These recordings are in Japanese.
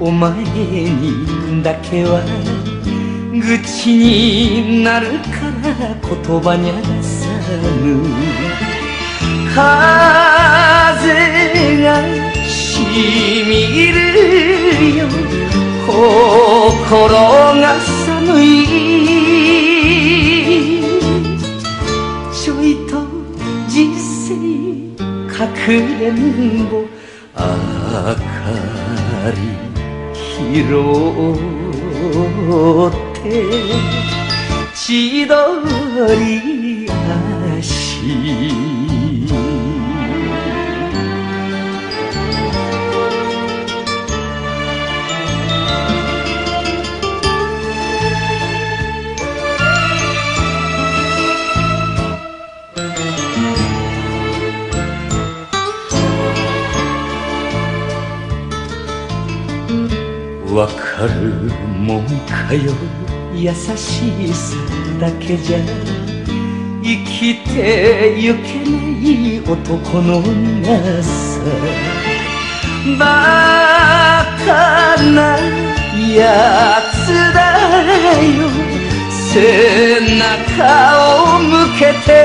お前にだけは愚痴になるから言葉にゃ出さぬ。風がしみるよ心が寒い。ちょいと人生かくれんぼ明かり拾って千鳥足。わかるもんかよ優しさだけじゃ生きてゆけない男の皆さ。バカなやつだよ背中を向けて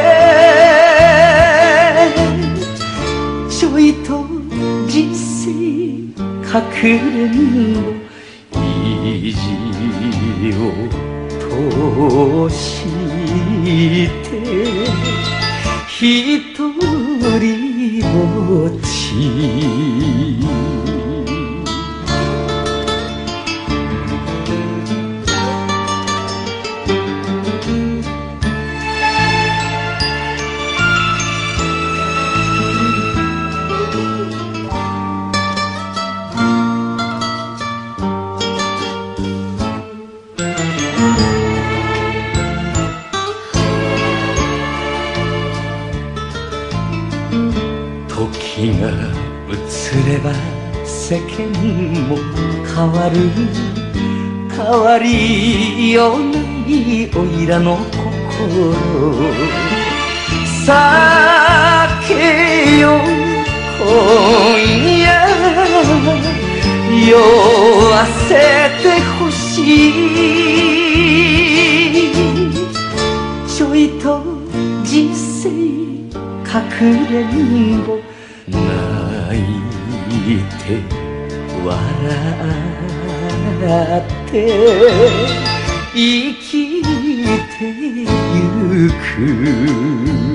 ちょいと人生かくれんぼ意地を通して一人ぼっち。時が移れば世間も変わる。変わりようないおいらの心。酒よ今夜酔わせてほしい。ちょいと人生かくれんぼ泣いて笑って生きてゆく。